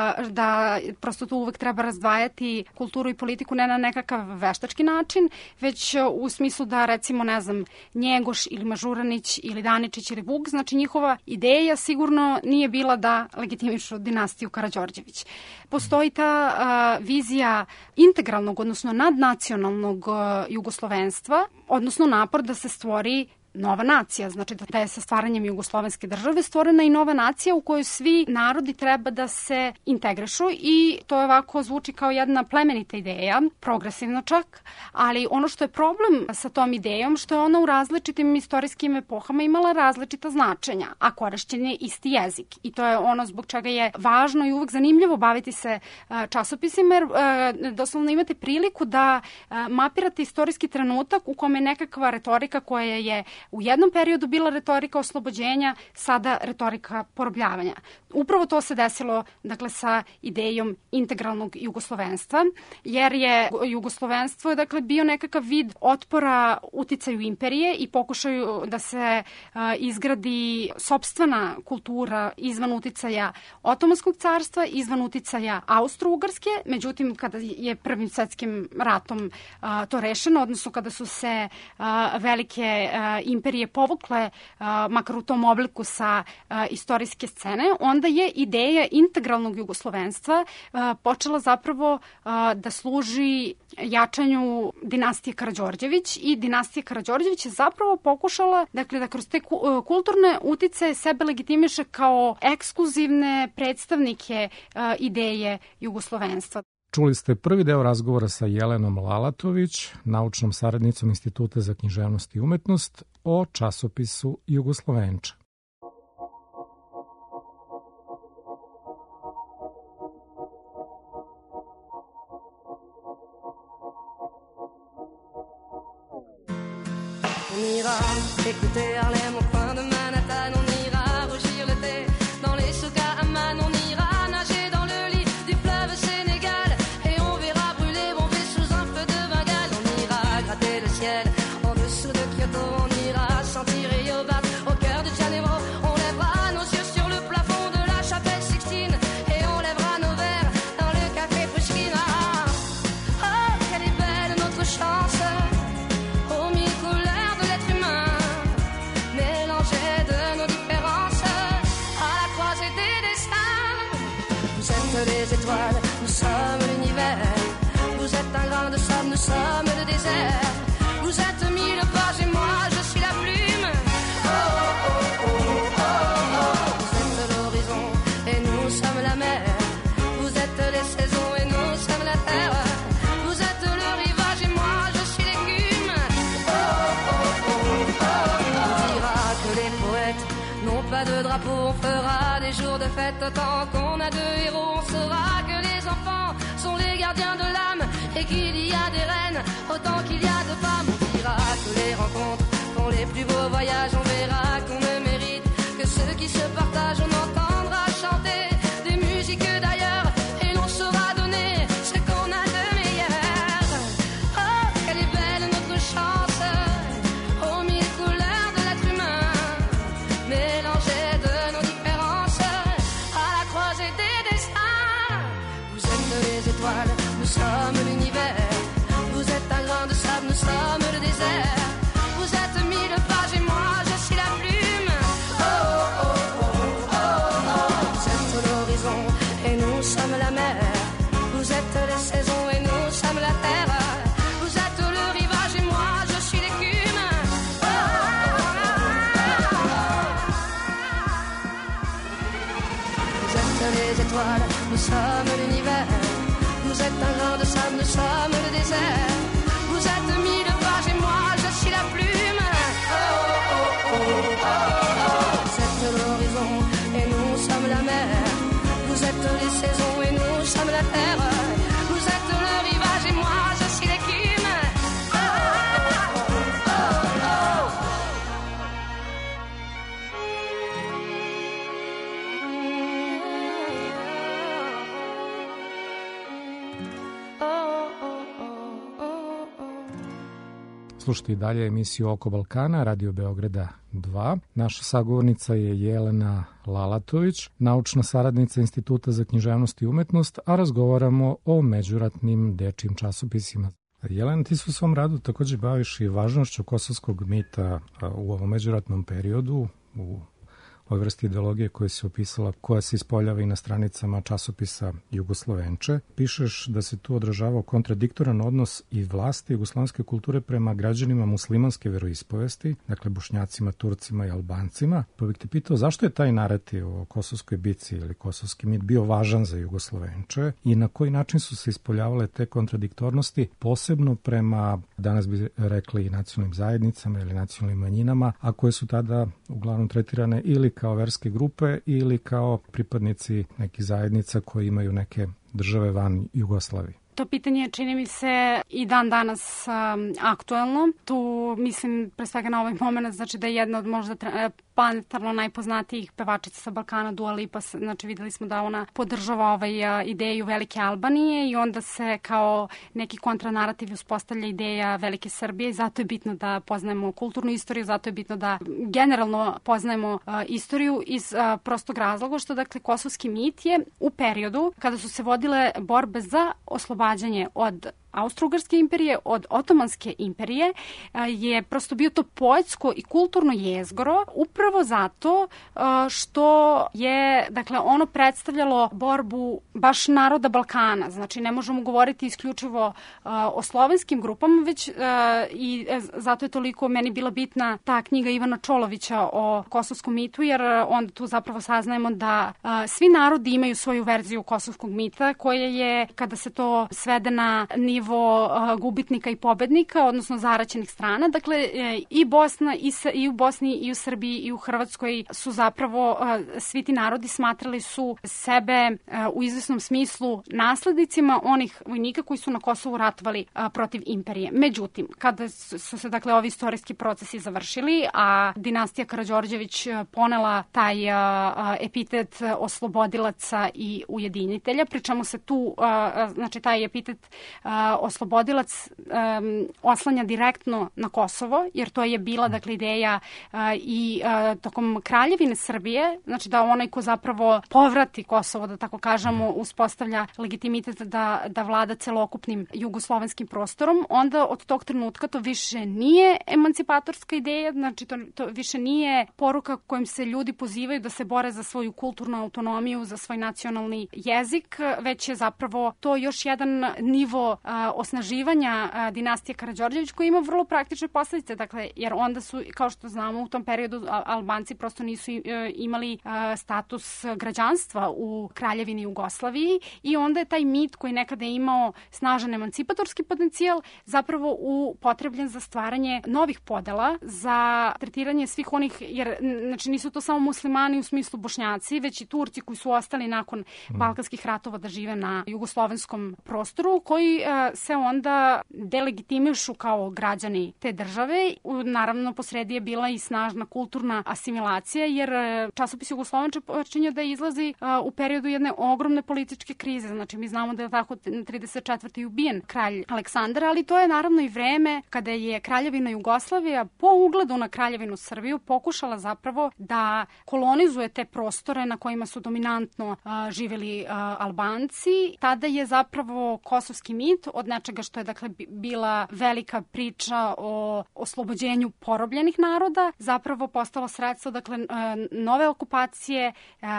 da prosto tu uvek treba razdvajati kulturu i politiku ne na nekakav veštački način, već u smislu da, recimo, ne znam, Njegoš ili Mažuranić ili Daničić ili Vuk, znači njihova ideja sigurno nije bila da legitimišu dinastiju Karađorđević. Postoji ta vizija integralnog, odnosno nadnacionalnog jugoslovenstva, odnosno napor da se stvori nova nacija, znači da je sa stvaranjem jugoslovenske države stvorena i nova nacija u kojoj svi narodi treba da se integrišu i to je ovako zvuči kao jedna plemenita ideja, progresivno čak, ali ono što je problem sa tom idejom, što je ona u različitim istorijskim epohama imala različita značenja, a korišćen je isti jezik i to je ono zbog čega je važno i uvek zanimljivo baviti se časopisima, jer doslovno imate priliku da mapirate istorijski trenutak u kome nekakva retorika koja je u jednom periodu bila retorika oslobođenja, sada retorika porobljavanja. upravo to se desilo dakle, sa idejom integralnog jugoslovenstva, jer je jugoslovenstvo dakle, bio nekakav vid otpora uticaju imperije i pokušaju da se izgradi sopstvena kultura izvan uticaja Otomanskog carstva, izvan uticaja Austro-Ugarske. Međutim, kada je Prvim svetskim ratom to rešeno, odnosno kada su se velike imperije povukle, makar u tom obliku sa istorijske scene, onda je ideja integralnog jugoslovenstva počela zapravo da služi jačanju dinastije Karađorđević i dinastija Karađorđević je zapravo pokušala dakle, da kroz te kulturne uticaje sebe legitimiše kao ekskluzivne predstavnike ideje jugoslovenstva. Čuli ste prvi deo razgovora sa Jelenom Lalatović, naučnom saradnicom Instituta za književnost i umetnost, o časopisu Jugoslovenča. On ira écouter Harlem au coin de Manhattan, on ira rougir le thé dans les souks à Amman, on ira nager dans le lit du fleuve Sénégal et on verra brûler bomber sous un feu de Bengale. On ira gratter le ciel en dessous de Kyoto, on ira sentir Rio Bat au cœur de Janeiro, on lèvera nos yeux sur le plafond de la chapelle Sixtine et on lèvera nos verres dans le café Pushkin. Oh, quelle est belle notre chance, aux mille couleurs de l'être humain, mélangées de nos différences, à la croisée des destins. Vous êtes les étoiles, nous sommes l'univers. Vous êtes un grain de sable, nous sommes le désert. Vous êtes mille pages et moi je suis la plume. Oh, oh, oh, oh, oh, oh. Vous êtes l'horizon et nous sommes la mer. Vous êtes les saisons et nous sommes la terre. Vous êtes le rivage et moi je suis l'écume. Oh, oh, oh, oh, oh. On dira que les poètes n'ont pas de drapeau, on fera des jours de fête tant qu'on a deux héros. On saura que les enfants sont les gardiens de l'âme et qu'il y a des reines autant qu'il y a de femmes. On dira que les rencontres font les plus beaux voyages. On verra qu'on ne mérite que ceux qui se partagent. On entendra chanter des musiques d'ailleurs et l'on saura donner ce qu'on a de meilleur. Oh, quelle est belle notre chance, aux mille couleurs de l'être humain, mélangées de nos différences, à la croisée des destins. Vous êtes les étoiles, nous sommes l'univers. Vous êtes un grain de sable, nous sommes le désert. Vous êtes mille pages et moi je suis la plume. Oh, oh, oh, oh, oh. Vous êtes l'horizon et nous sommes la mer. Vous êtes les saisons et nous sommes la terre. Vous êtes le rivage et moi je suis l'écume. Oh, oh, oh, oh. Vous êtes les étoiles, nous sommes l'univers. Vous êtes un grain de sable, nous sommes le désert. Vous êtes mille pages et moi je suis la plume. Oh, oh, oh, oh, oh. Vous êtes l'horizon et nous sommes la mer. Vous êtes les saisons et nous sommes la terre. Vous êtes le rivage et moi je suis l'écume. Oh, oh, oh, oh, oh. Slušajte i dalje emisiju Oko Balkana, Radio Beograda 2. Naša sagovornica je Jelena Lalatović, naučna saradnica Instituta za književnost i umetnost, a razgovaramo o međuratnim dečijim časopisima. Jelena, ti se u svom radu takođe baviš i važnošću kosovskog mita u ovom međuratnom periodu, u ovoj vrsti ideologije koja se opisala, koja se ispoljava i na stranicama časopisa Jugoslovenče. Pišeš da se tu odražavao kontradiktoran odnos i vlasti jugoslovenske kulture prema građanima muslimanske veroispovesti, dakle Bošnjacima, Turcima i Albancima. Pa bih te pitao zašto je taj narativ o kosovskoj bici ili kosovski mit bio važan za Jugoslovenče i na koji način su se ispoljavale te kontradiktornosti, posebno prema, danas bi rekli, nacionalnim zajednicama ili nacionalnim manjinama, a koje su tada uglavnom tretirane ili kao verske grupe ili kao pripadnici nekih zajednica koji imaju neke države van Jugoslavije. To pitanje čini mi se i dan danas aktuelno. Tu mislim pre svega na ovaj moment, znači da je jedna od možda planetarno najpoznatijih pevačica sa Balkana, Dua Lipa, znači videli smo da ona podržava ideju Velike Albanije i onda se kao neki kontranarativ uspostavlja ideja Velike Srbije i zato je bitno da poznajemo kulturnu istoriju, zato je bitno da generalno poznajemo istoriju iz prostog razloga što dakle kosovski mit je u periodu kada su se vodile borbe za oslobađanje od Austro-Ugarske imperije, od Otomanske imperije, je prosto bio to poetsko i kulturno jezgro upravo zato što je, dakle, ono predstavljalo borbu baš naroda Balkana. Znači, ne možemo govoriti isključivo o slovenskim grupama, već i zato je toliko meni bila bitna ta knjiga Ivana Čolovića o kosovskom mitu, jer onda tu zapravo saznajemo da svi narodi imaju svoju verziju kosovskog mita, koja je, kada se to svede na nivo gubitnika i pobednika, odnosno zaraćenih strana. Dakle, i Bosna, i u Bosni, i u Srbiji, i u Hrvatskoj su zapravo svi ti narodi smatrali su sebe u izvesnom smislu naslednicima onih vojnika koji su na Kosovu ratovali protiv imperije. Međutim, kada su se dakle ovi istorijski procesi završili, a dinastija Karađorđević ponela taj epitet oslobodilaca i ujedinitelja, pri čemu se tu, znači taj epitet oslobodilac oslanja direktno na Kosovo, jer to je bila dakle ideja i tokom Kraljevine Srbije, znači da onaj ko zapravo povrati Kosovo, da tako kažemo, uspostavlja legitimitet da vlada celokupnim jugoslovenskim prostorom, onda od tog trenutka to više nije emancipatorska ideja, znači to više nije poruka kojim se ljudi pozivaju da se bore za svoju kulturnu autonomiju, za svoj nacionalni jezik, već je zapravo to još jedan nivo osnaživanja dinastije Karađorđević koji ima vrlo praktične posledice, dakle, jer onda su, kao što znamo, u tom periodu Albanci prosto nisu imali status građanstva u Kraljevini Jugoslaviji i onda je taj mit koji nekada je imao snažan emancipatorski potencijal zapravo upotrebljen za stvaranje novih podela, za tretiranje svih onih, jer znači nisu to samo muslimani u smislu Bošnjaci, već i Turci koji su ostali nakon balkanskih ratova da žive na jugoslovenskom prostoru, koji se onda delegitimišu kao građani te države. Naravno, posredi je bila i snažna kulturna asimilacija, jer časopis Jugoslovenče počinje da izlazi u periodu jedne ogromne političke krize. Znači, mi znamo da je tako 34. ubijen kralj Aleksandar, ali to je naravno i vreme kada je Kraljevina Jugoslavija po ugledu na Kraljevinu Srbiju pokušala zapravo da kolonizuje te prostore na kojima su dominantno živjeli Albanci. Tada je zapravo kosovski mit od nečega što je dakle bila velika priča o oslobođenju porobljenih naroda, zapravo postalo sredstvo dakle nove okupacije,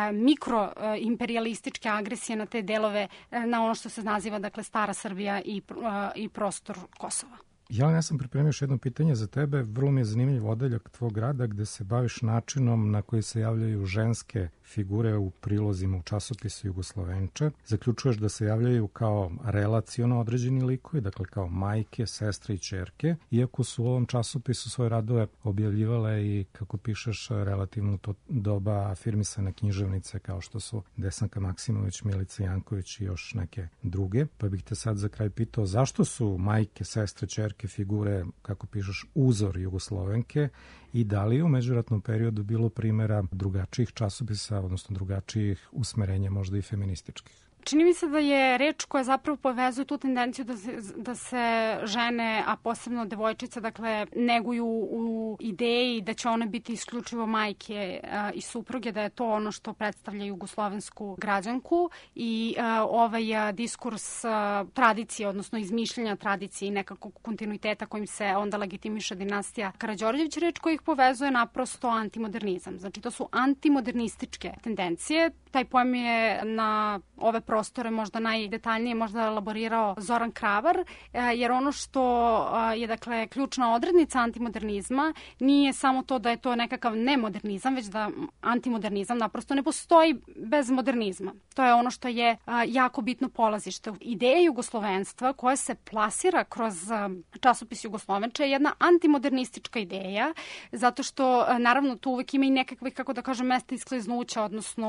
mikroimperialističke agresije na te delove, na ono što se naziva dakle Stara Srbija i prostor Kosova. Ja sam pripremio još jedno pitanje za tebe. Vrlo mi je zanimljiv odeljak tvog rada gde se baviš načinom na koji se javljaju ženske figure u prilozima u časopisu Jugoslovenče. Zaključuješ da se javljaju kao relaciono određeni likovi, dakle kao majke, sestre i ćerke, iako su u ovom časopisu svoje radove objavljivale i, kako pišeš, relativno to doba afirmisane književnice kao što su Desanka Maksimović, Milica Janković i još neke druge. Pa bih te sad za kraj pitao zašto su majke, sestre, ćerke figure, kako pišeš, uzor Jugoslovenke i da li je u međuratnom periodu bilo primjera drugačijih časopisa, odnosno drugačijih usmerenja, možda i feminističkih? Čini mi se da je reč koja zapravo povezuje tu tendenciju da se žene, a posebno devojčice, dakle, neguju u ideji da će one biti isključivo majke i supruge, da je to ono što predstavlja jugoslovensku građanku i ovaj diskurs tradicije, odnosno izmišljanja tradicije i nekakvog kontinuiteta kojim se onda legitimiše dinastija Karađorđević, reč koja ih povezuje naprosto antimodernizam. Znači, to su antimodernističke tendencije. Taj pojam je na ove prostore možda najdetaljnije možda elaborirao Zoran Kravar, jer ono što je dakle ključna odrednica antimodernizma nije samo to da je to nekakav nemodernizam, već da antimodernizam naprosto ne postoji bez modernizma. To je ono što je jako bitno polazište. Ideja jugoslovenstva koja se plasira kroz časopis Jugoslovenče je jedna antimodernistička ideja, zato što naravno tu uvek ima i nekakvih, kako da kažem, mesta iskliznuća, odnosno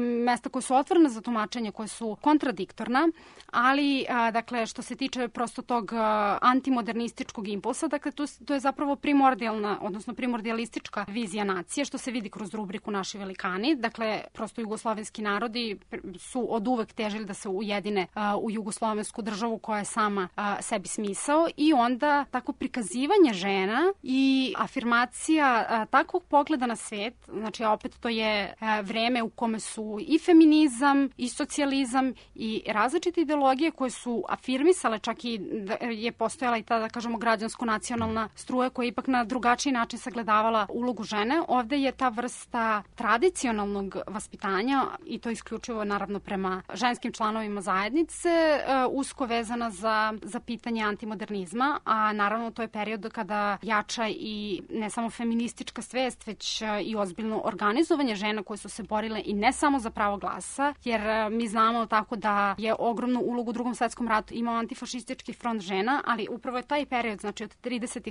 mesta koje su otvorene za tumačenje, koje su kontradiktorna, ali dakle što se tiče prosto tog antimodernističkog impulsa, dakle to je zapravo primordijalna, odnosno primordialistička vizija nacije, što se vidi kroz rubriku Naši velikani. Dakle, prosto jugoslovenski narodi su od uvek težili da se ujedine u jugoslovensku državu koja je sama sebi smisao, i onda tako prikazivanje žena i afirmacija takvog pogleda na svet, znači opet to je vreme u kome su i feminizam i socijalizam i različite ideologije koje su afirmisale, čak i je postojala i ta, da kažemo, građansko-nacionalna struja koja je ipak na drugačiji način sagledavala ulogu žene. Ovde je ta vrsta tradicionalnog vaspitanja, i to isključivo naravno prema ženskim članovima zajednice, usko vezana za pitanje antimodernizma, a naravno to je period kada jača i ne samo feministička svest, već i ozbiljno organizovanje žena koje su se borile i ne samo za pravo glasa, jer mi znamo tako da je ogromnu ulogu u Drugom svetskom ratu imao antifašistički front žena, ali upravo je taj period, znači od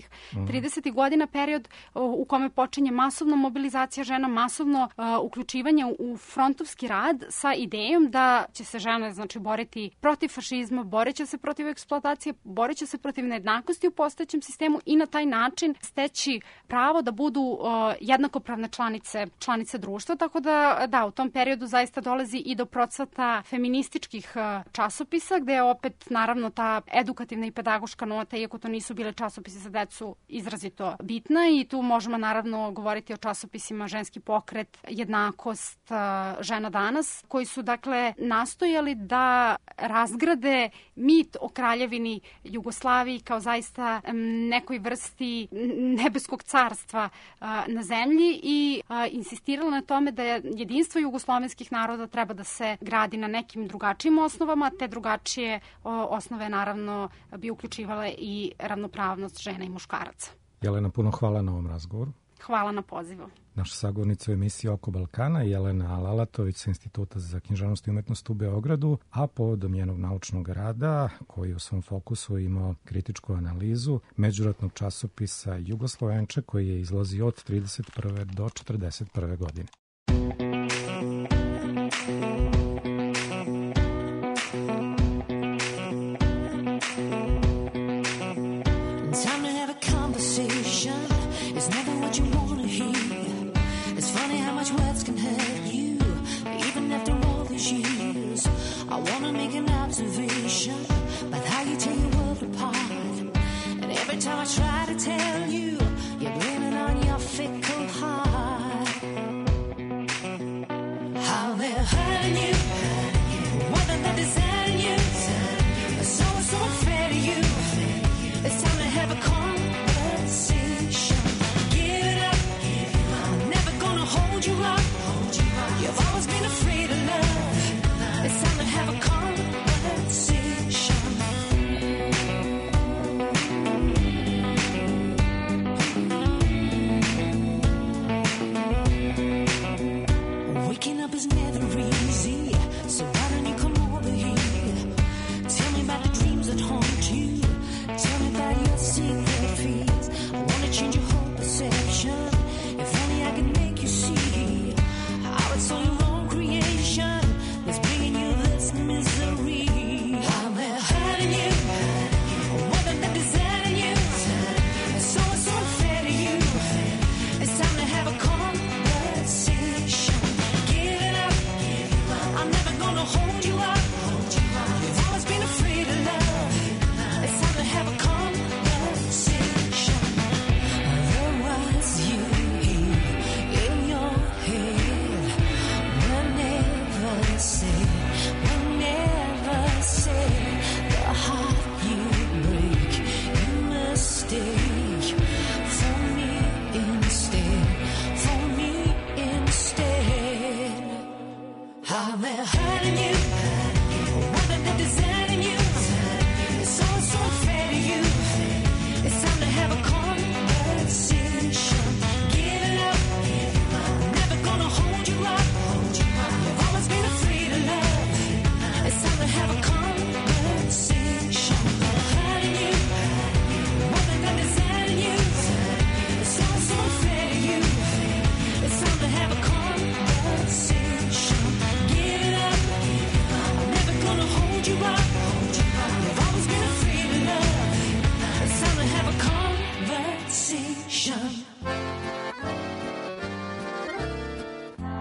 30. godina period u kome počinje masovna mobilizacija žena, masovno uključivanje u frontovski rad sa idejom da će se žene, znači, boriti protiv fašizma, borit će se protiv eksploatacije, borit će se protiv nejednakosti u postojećem sistemu i na taj način steći pravo da budu jednakopravne članice društva. Tako da, u tom periodu zaista dolazi i do procvata feminističkih časopisa, gde je opet naravno ta edukativna i pedagoška nota, iako to nisu bile časopisi za decu, izrazito bitna, i tu možemo naravno govoriti o časopisima Ženski pokret, Jednakost, Žena danas, koji su dakle nastojali da razgrade mit o kraljevini Jugoslaviji kao zaista nekoj vrsti nebeskog carstva na zemlji, i insistirala na tome da jedinstvo jugoslovenskih naroda treba da se gradi na nekim drugačijim osnovama. Te drugačije osnove naravno bi uključivale i ravnopravnost žena i muškaraca. Jelena, puno hvala na ovom razgovoru. Hvala na pozivu. Naša sagovornica u emisiji Oko Balkana, Jelena Lalatović sa Instituta za književnost i umetnost u Beogradu, a povodom njenog naučnog rada, koji u svom fokusu imao kritičku analizu međuratnog časopisa Jugoslovenče, koji je izlazio od 31. do 41. godine. But how you tear your world apart, and every time I try to tell you, you're blaming on your fickle heart. How they're hurting you, more than they're deserting you. So unfair to you. It's time to have a conversation. Give it up, I'm never gonna hold you up. You've always been afraid of love. It's time to have a conversation. Waking up is never easy, so why don't you come over here? Tell me about the dreams that haunt you. Tell me about your secret fears. I wanna change your whole perception. If only I can make you see how it's all your own creation that's bringing you this misery. How they're hurting you, more than they're deserting you. So unfair to you. It's time to have a conversation. Give it up, I'm never gonna hold you up. You've always been afraid of love. It's time to have a conversation.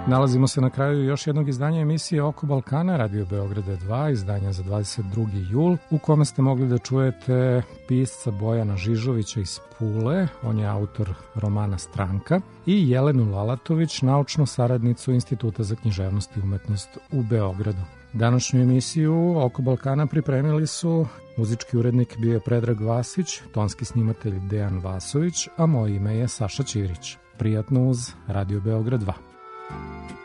Nalazimo se na kraju još jednog izdanja emisije Oko Balkana, Radio Beograda 2, izdanja za 22. jul, u kome ste mogli da čujete pisca Bojana Žižovića iz Pule, on je autor romana Stranka, i Jelenu Lalatović, naučnu saradnicu Instituta za književnost i umetnost u Beogradu. Današnju emisiju Oko Balkana pripremili su muzički urednik bio je Predrag Vasić, tonski snimatelj Dejan Vasović, a moje ime je Saša Ćirić. Prijatno uz Radio Beograd 2.